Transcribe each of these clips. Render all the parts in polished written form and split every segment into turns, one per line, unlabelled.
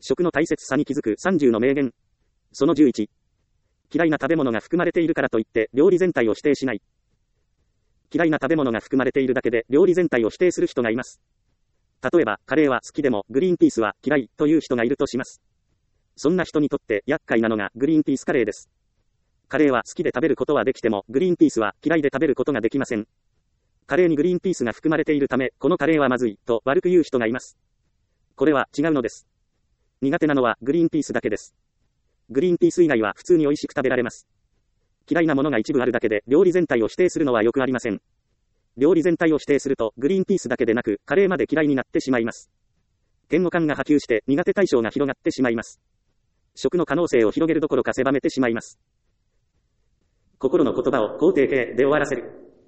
食の大切さに気づく30の名言。その11。嫌いな食べ物が含まれているからといって料理全体を否定しない。嫌いな食べ物が含まれているだけで料理全体を否定する人がいます。例えば、カレーは好きでもグリーンピースは嫌いという人がいるとします。そんな人にとって厄介なのがグリーンピースカレーです。カレーは好きで食べることはできてもグリーンピースは嫌いで食べることができません。カレーにグリーンピースが含まれているため、このカレーはまずいと悪く言う人がいます。これは違うのです。苦手なのはグリーンピースだけです。グリーンピース以外は普通に美味しく食べられます。嫌いなものが一部あるだけで料理全体を否定するのはよくありません。料理全体を否定するとグリーンピースだけでなくカレーまで嫌いになってしまいます。嫌悪感が波及して苦手対象が広がってしまいます。食の可能性を広げるどころか狭めてしまいます。心の言葉を肯定形で終わらせる。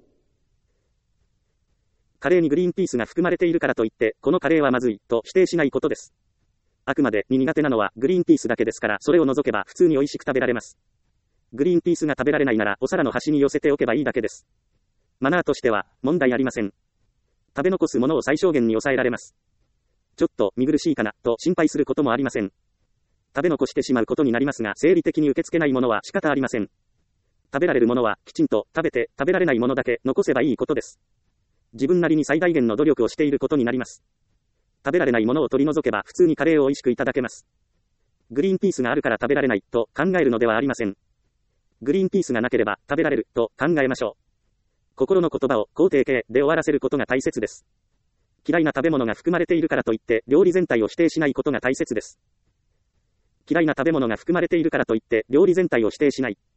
カレーにグリーンピースが含まれているからといってこのカレーはまずいと否定しないことです。あくまでに苦手なのはグリーンピースだけですから、それを除けば普通に美味しく食べられます。グリーンピースが食べられないならお皿の端に寄せておけばいいだけです。マナーとしては問題ありません。食べ残すものを最小限に抑えられます。ちょっと見苦しいかなと心配することもありません。食べ残してしまうことになりますが、生理的に受け付けないものは仕方ありません。食べられるものはきちんと食べて、食べられないものだけ残せばいいことです。自分なりに最大限の努力をしていることになります。食べられないものを取り除けば普通にカレーを美味しくいただけます。グリーンピースがあるから食べられないと考えるのではありません。グリーンピースがなければ食べられると考えましょう。心の言葉を肯定形で終わらせることが大切です。嫌いな食べ物が含まれているからといって料理全体を否定しないことが大切です。嫌いな食べ物が含まれているからといって料理全体を否定しない。